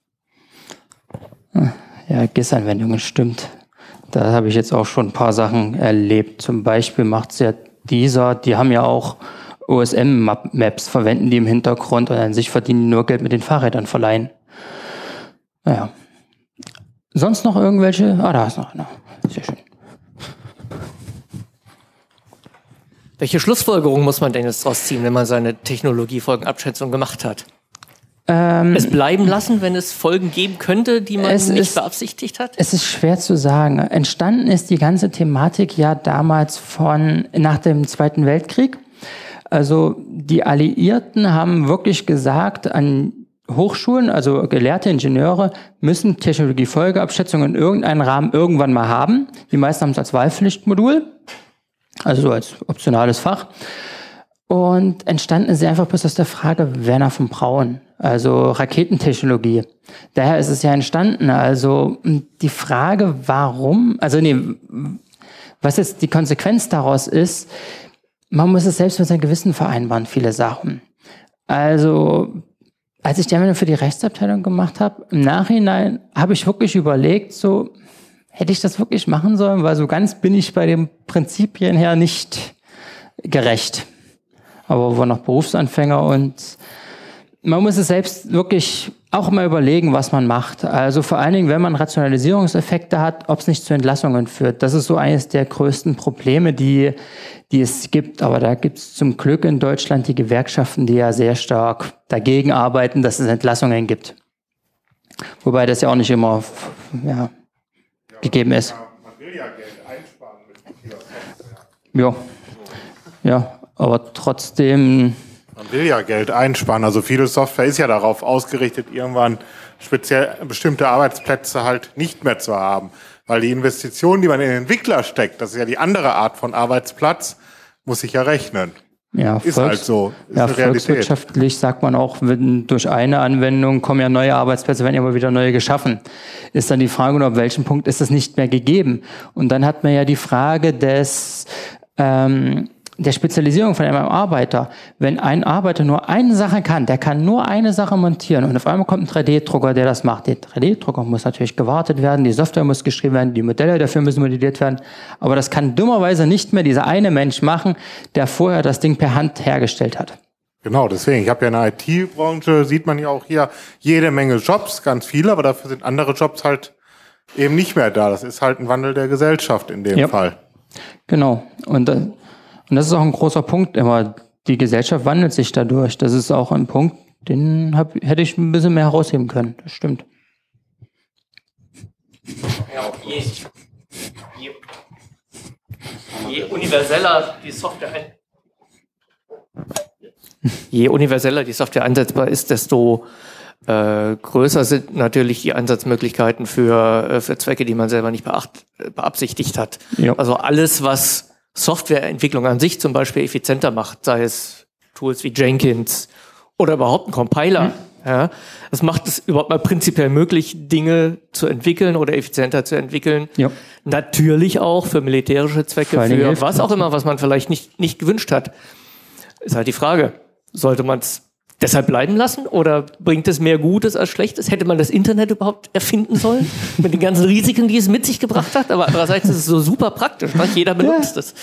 S1: Ja, GIS-Anwendungen, stimmt. Da habe ich jetzt auch schon ein paar Sachen erlebt. Zum Beispiel macht es ja die haben ja auch OSM-Maps, verwenden die im Hintergrund und an sich verdienen die nur Geld mit den Fahrrädern verleihen. Naja. Sonst noch irgendwelche? Da ist noch einer. Sehr schön.
S5: Welche Schlussfolgerung muss man denn jetzt draus ziehen, wenn man seine Technologiefolgenabschätzung gemacht hat? Es bleiben lassen, wenn es Folgen geben könnte, die man nicht beabsichtigt hat?
S1: Es ist schwer zu sagen. Entstanden ist die ganze Thematik ja damals nach dem Zweiten Weltkrieg. Also die Alliierten haben wirklich gesagt, an Hochschulen, also gelehrte Ingenieure, müssen Technologiefolgeabschätzungen in irgendeinem Rahmen irgendwann mal haben. Die meisten haben es als Wahlpflichtmodul, also so als optionales Fach. Und entstanden ist sie einfach bloß aus der Frage Werner von Braun, also Raketentechnologie. Daher ist es ja entstanden. Also die Frage, was jetzt die Konsequenz daraus ist, man muss es selbst mit seinem Gewissen vereinbaren, viele Sachen. Also als ich die Anwendung für die Rechtsabteilung gemacht habe, im Nachhinein habe ich wirklich überlegt, so hätte ich das wirklich machen sollen, weil so ganz bin ich bei den Prinzipien her nicht gerecht. Aber wir waren noch Berufsanfänger und man muss es selbst wirklich auch mal überlegen, was man macht. Also vor allen Dingen, wenn man Rationalisierungseffekte hat, ob es nicht zu Entlassungen führt. Das ist so eines der größten Probleme, die es gibt. Aber da gibt es zum Glück in Deutschland die Gewerkschaften, die ja sehr stark dagegen arbeiten, dass es Entlassungen gibt. Wobei das ja auch nicht immer gegeben ist.
S6: Man will ja Geld einsparen mit Software.
S1: Ja, aber trotzdem...
S6: Man will ja Geld einsparen. Also viele Software ist ja darauf ausgerichtet, irgendwann speziell bestimmte Arbeitsplätze halt nicht mehr zu haben. Weil die Investition, die man in den Entwickler steckt, das ist ja die andere Art von Arbeitsplatz, muss sich ja rechnen.
S1: Ja,
S6: ist halt so. Ist
S1: ja,
S6: eine Realität.
S1: volkswirtschaftlich sagt man auch, durch eine Anwendung kommen ja neue Arbeitsplätze, werden ja immer wieder neue geschaffen. Ist dann die Frage, nur ab welchem Punkt ist das nicht mehr gegeben? Und dann hat man ja die Frage der Spezialisierung von einem Arbeiter. Wenn ein Arbeiter nur eine Sache kann, der kann nur eine Sache montieren und auf einmal kommt ein 3D-Drucker, der das macht. Der 3D-Drucker muss natürlich gewartet werden, die Software muss geschrieben werden, die Modelle dafür müssen modelliert werden. Aber das kann dummerweise nicht mehr dieser eine Mensch machen, der vorher das Ding per Hand hergestellt hat.
S6: Genau, deswegen. Ich habe ja in der IT-Branche, sieht man ja auch hier jede Menge Jobs, ganz viele, aber dafür sind andere Jobs halt eben nicht mehr da. Das ist halt ein Wandel der Gesellschaft in dem Fall.
S1: Genau. Und das ist auch ein großer Punkt immer. Die Gesellschaft wandelt sich dadurch. Das ist auch ein Punkt, den hätte ich ein bisschen mehr herausheben können. Das stimmt.
S5: Ja, je universeller die Software einsetzbar ist, desto größer sind natürlich die Einsatzmöglichkeiten für Zwecke, die man selber nicht beabsichtigt hat.
S1: Ja.
S5: Also alles, was Softwareentwicklung an sich zum Beispiel effizienter macht, sei es Tools wie Jenkins oder überhaupt ein Compiler. Ja, das macht es überhaupt mal prinzipiell möglich, Dinge zu entwickeln oder effizienter zu entwickeln.
S1: Ja.
S5: Natürlich auch für militärische Zwecke, für was auch immer, was man vielleicht nicht gewünscht hat. Ist halt die Frage, sollte man es deshalb bleiben lassen oder bringt es mehr Gutes als Schlechtes? Hätte man das Internet überhaupt erfinden sollen? Mit den ganzen Risiken, die es mit sich gebracht hat? Aber andererseits ist es so super praktisch, ne? Jeder benutzt es.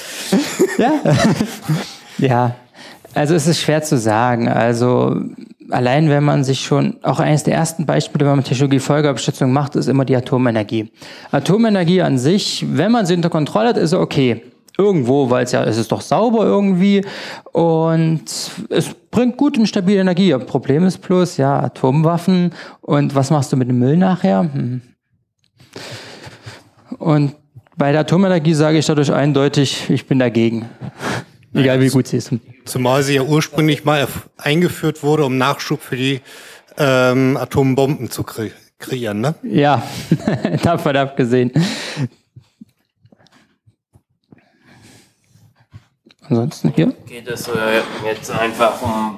S1: Ja, also es ist schwer zu sagen. Also allein wenn man sich schon, auch eines der ersten Beispiele, wenn man Technologiefolgeabschätzung macht, ist immer die Atomenergie. Atomenergie an sich, wenn man sie unter Kontrolle hat, ist okay. Irgendwo, weil es ist doch sauber irgendwie und es bringt gut und stabile Energie. Problem ist bloß, Atomwaffen und was machst du mit dem Müll nachher? Und bei der Atomenergie sage ich dadurch eindeutig, ich bin dagegen. Egal wie gut sie ist.
S7: Zumal sie ja ursprünglich mal eingeführt wurde, um Nachschub für die Atombomben zu kreieren, ne?
S1: Ja, davon abgesehen. Ansonsten hier.
S2: Geht es jetzt einfach um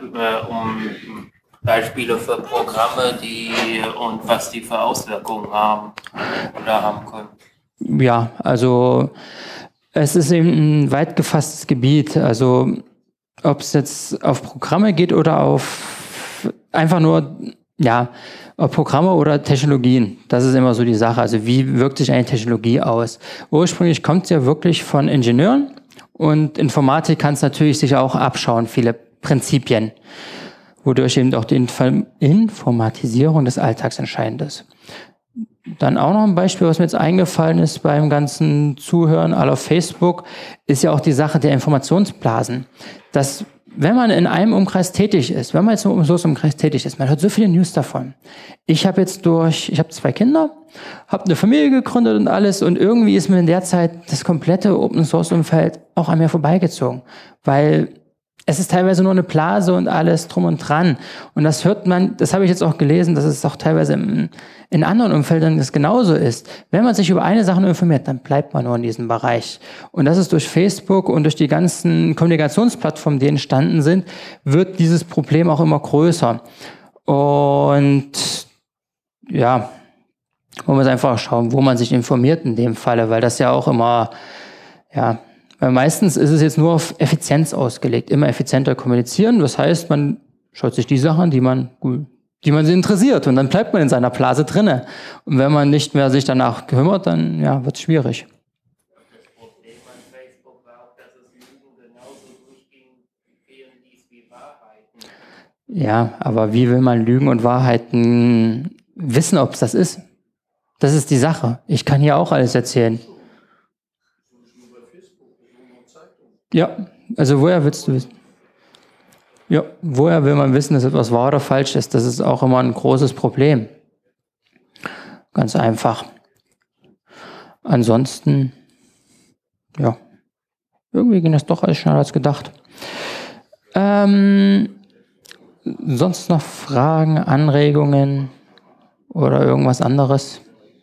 S2: Beispiele für Programme, und was die für Auswirkungen haben oder haben können?
S1: Ja, also es ist eben ein weit gefasstes Gebiet. Also ob es jetzt auf Programme geht oder auf einfach nur, ja, ob Programme oder Technologien. Das ist immer so die Sache. Also wie wirkt sich eine Technologie aus? Ursprünglich kommt es ja wirklich von Ingenieuren und Informatik kann es natürlich sich auch abschauen, viele Prinzipien, wodurch eben auch die Informatisierung des Alltags entscheidend ist. Dann auch noch ein Beispiel, was mir jetzt eingefallen ist beim ganzen Zuhören all auf Facebook, ist ja auch die Sache der Informationsblasen. Dass, wenn man in einem Umkreis tätig ist, wenn man jetzt im Umkreis tätig ist, man hört so viele News davon. Ich habe 2 Kinder, habe eine Familie gegründet und alles und irgendwie ist mir in der Zeit das komplette Open-Source-Umfeld auch an mir vorbeigezogen, weil es ist teilweise nur eine Blase und alles drum und dran. Und das hört man, das habe ich jetzt auch gelesen, dass es auch teilweise in anderen Umfeldern das genauso ist. Wenn man sich über eine Sache nur informiert, dann bleibt man nur in diesem Bereich. Und das ist durch Facebook und durch die ganzen Kommunikationsplattformen, die entstanden sind, wird dieses Problem auch immer größer. Und ja, man muss einfach schauen, wo man sich informiert in dem Falle, weil das ja auch immer, ja, weil meistens ist es jetzt nur auf Effizienz ausgelegt, immer effizienter kommunizieren. Das heißt, man schaut sich die Sachen an, die man sich interessiert und dann bleibt man in seiner Blase drinne. Und wenn man nicht mehr sich danach kümmert, dann ja, wird es schwierig.
S2: Das Problem an Facebook war auch, dass es Lügen genauso durchging, wie Wahrheiten.
S1: Ja, aber wie will man Lügen und Wahrheiten wissen, ob es das ist? Das ist die Sache. Ich kann hier auch alles erzählen. Ja, also woher willst du wissen? Ja, woher will man wissen, dass etwas wahr oder falsch ist? Das ist auch immer ein großes Problem. Ganz einfach. Ansonsten, ja, irgendwie ging das doch alles schneller als gedacht. Sonst noch Fragen, Anregungen oder irgendwas anderes?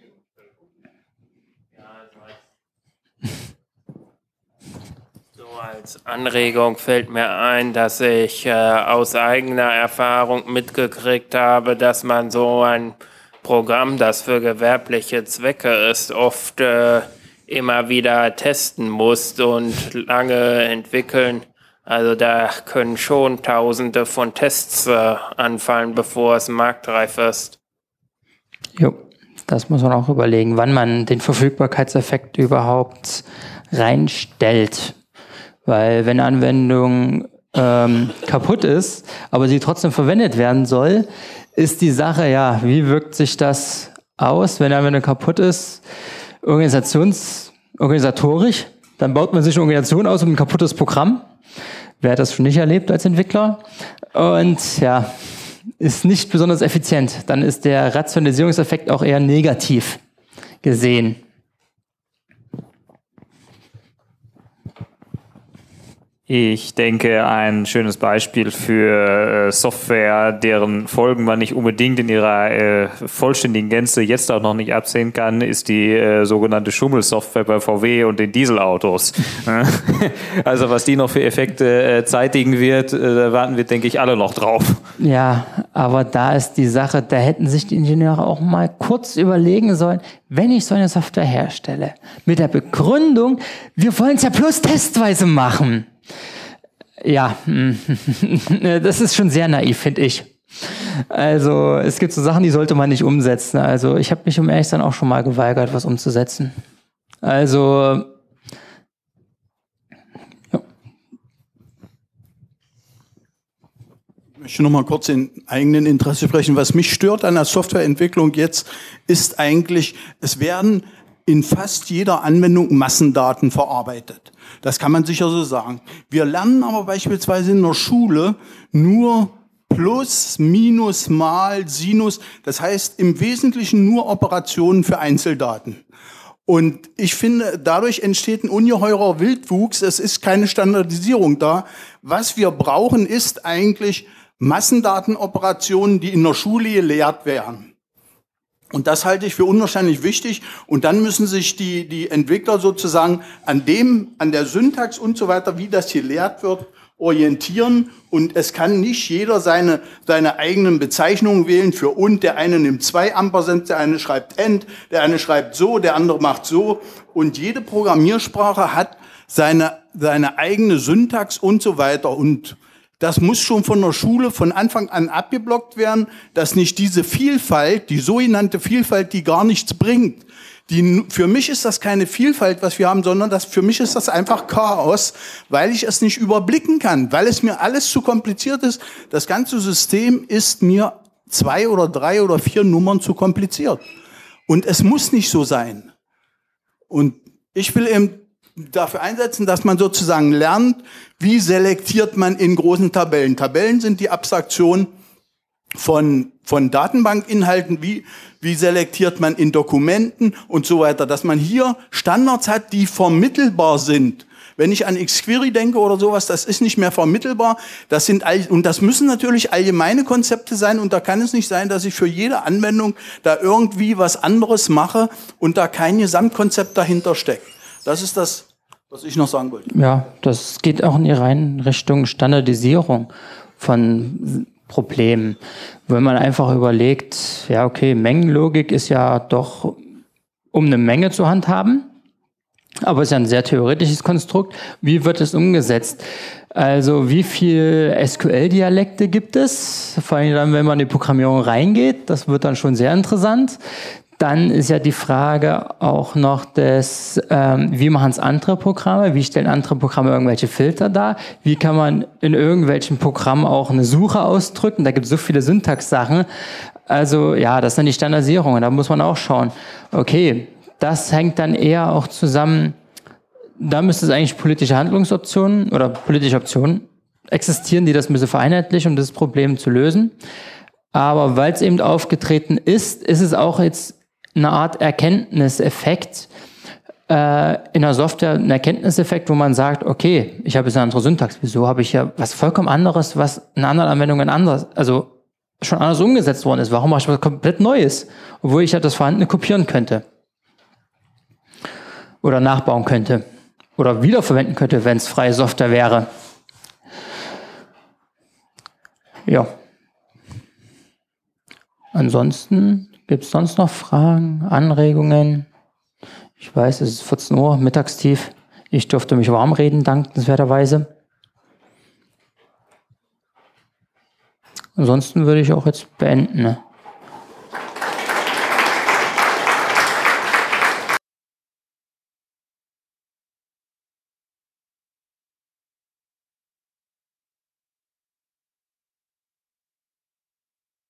S2: Als Anregung fällt mir ein, dass ich aus eigener Erfahrung mitgekriegt habe, dass man so ein Programm, das für gewerbliche Zwecke ist, oft immer wieder testen muss und lange entwickeln. Also da können schon Tausende von Tests anfallen, bevor es marktreif ist.
S1: Jo, das muss man auch überlegen, wann man den Verfügbarkeitseffekt überhaupt reinstellt. Weil wenn eine Anwendung kaputt ist, aber sie trotzdem verwendet werden soll, ist die Sache, ja, wie wirkt sich das aus, wenn eine Anwendung kaputt ist? Organisatorisch, dann baut man sich eine Organisation aus um ein kaputtes Programm. Wer hat das schon nicht erlebt als Entwickler? Und ja, ist nicht besonders effizient. Dann ist der Rationalisierungseffekt auch eher negativ gesehen.
S8: Ich denke, ein schönes Beispiel für Software, deren Folgen man nicht unbedingt in ihrer vollständigen Gänze jetzt auch noch nicht absehen kann, ist die sogenannte Schummelsoftware bei VW und den Dieselautos. Also was die noch für Effekte zeitigen wird, da warten wir, denke ich, alle noch drauf.
S1: Ja, aber da ist die Sache, da hätten sich die Ingenieure auch mal kurz überlegen sollen, wenn ich so eine Software herstelle, mit der Begründung, wir wollen es ja bloß testweise machen. Ja, das ist schon sehr naiv, finde ich. Also es gibt so Sachen, die sollte man nicht umsetzen. Also ich habe mich um ehrlich zu sein auch schon mal geweigert, was umzusetzen. Also ja.
S9: Ich möchte noch mal kurz in eigenen Interesse sprechen. Was mich stört an der Softwareentwicklung jetzt, ist eigentlich, es werden in fast jeder Anwendung Massendaten verarbeitet. Das kann man sicher so sagen. Wir lernen aber beispielsweise in der Schule nur Plus, Minus, Mal, Sinus. Das heißt im Wesentlichen nur Operationen für Einzeldaten. Und ich finde, dadurch entsteht ein ungeheurer Wildwuchs. Es ist keine Standardisierung da. Was wir brauchen, ist eigentlich Massendatenoperationen, die in der Schule gelehrt werden. Und das halte ich für unwahrscheinlich wichtig. Und dann müssen sich die Entwickler sozusagen an der Syntax und so weiter, wie das hier gelehrt wird, orientieren. Und es kann nicht jeder seine eigenen Bezeichnungen wählen für und. Der eine nimmt 2 Ampersand, der eine schreibt end, der eine schreibt so, der andere macht so. Und jede Programmiersprache hat seine eigene Syntax und so weiter. Und das muss schon von der Schule von Anfang an abgeblockt werden, dass nicht diese Vielfalt, die sogenannte Vielfalt, die gar nichts bringt. Für mich ist das keine Vielfalt, was wir haben, sondern für mich ist das einfach Chaos, weil ich es nicht überblicken kann, weil es mir alles zu kompliziert ist. Das ganze System ist mir 2 oder 3 oder 4 Nummern zu kompliziert. Und es muss nicht so sein. Und ich will eben dafür einsetzen, dass man sozusagen lernt, wie selektiert man in großen Tabellen. Tabellen sind die Abstraktion von Datenbankinhalten, wie selektiert man in Dokumenten und so weiter, dass man hier Standards hat, die vermittelbar sind. Wenn ich an XQuery denke oder sowas, das ist nicht mehr vermittelbar. Und das müssen natürlich allgemeine Konzepte sein. Und da kann es nicht sein, dass ich für jede Anwendung da irgendwie was anderes mache und da kein Gesamtkonzept dahinter steckt. Das ist das, was ich noch sagen wollte.
S1: Ja, das geht auch in die reine Richtung Standardisierung von Problemen. Wenn man einfach überlegt, ja okay, Mengenlogik ist ja doch, um eine Menge zu handhaben, aber es ist ja ein sehr theoretisches Konstrukt. Wie wird es umgesetzt? Also wie viel SQL-Dialekte gibt es? Vor allem dann, wenn man in die Programmierung reingeht, das wird dann schon sehr interessant. Dann ist ja die Frage auch noch wie machen es andere Programme? Wie stellen andere Programme irgendwelche Filter dar? Wie kann man in irgendwelchen Programmen auch eine Suche ausdrücken? Da gibt es so viele Syntax-Sachen. Also ja, das sind die Standardisierungen. Da muss man auch schauen. Okay, das hängt dann eher auch zusammen. Da müsste es eigentlich politische Handlungsoptionen oder politische Optionen existieren, die das ein bisschen vereinheitlichen, um das Problem zu lösen. Aber weil es eben aufgetreten ist, ist es auch jetzt eine Art Erkenntniseffekt in der Software, ein Erkenntniseffekt, wo man sagt, okay, ich habe jetzt eine andere Syntax, wieso habe ich ja was vollkommen anderes, was in anderen Anwendungen schon anders umgesetzt worden ist, warum mache ich was komplett Neues, obwohl ich ja das Vorhandene kopieren könnte oder nachbauen könnte oder wiederverwenden könnte, wenn es freie Software wäre. Ja. Ansonsten gibt es sonst noch Fragen, Anregungen? Ich weiß, es ist 14 Uhr, mittagstief. Ich durfte mich warm reden, dankenswerterweise. Ansonsten würde ich auch jetzt beenden. Ne?